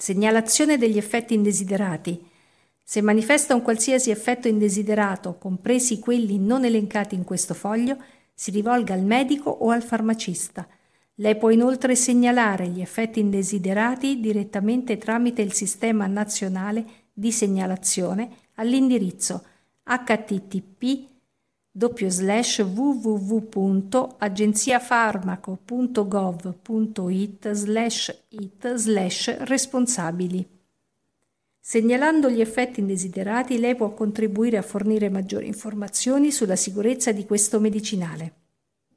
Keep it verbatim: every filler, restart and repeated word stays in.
Segnalazione degli effetti indesiderati. Se manifesta un qualsiasi effetto indesiderato, compresi quelli non elencati in questo foglio, si rivolga al medico o al farmacista. Lei può inoltre segnalare gli effetti indesiderati direttamente tramite il Sistema Nazionale di Segnalazione all'indirizzo h t t p doppio slash w w w punto agenziafarmaco punto gov punto it slash it slash responsabili. Segnalando gli effetti indesiderati, lei può contribuire a fornire maggiori informazioni sulla sicurezza di questo medicinale.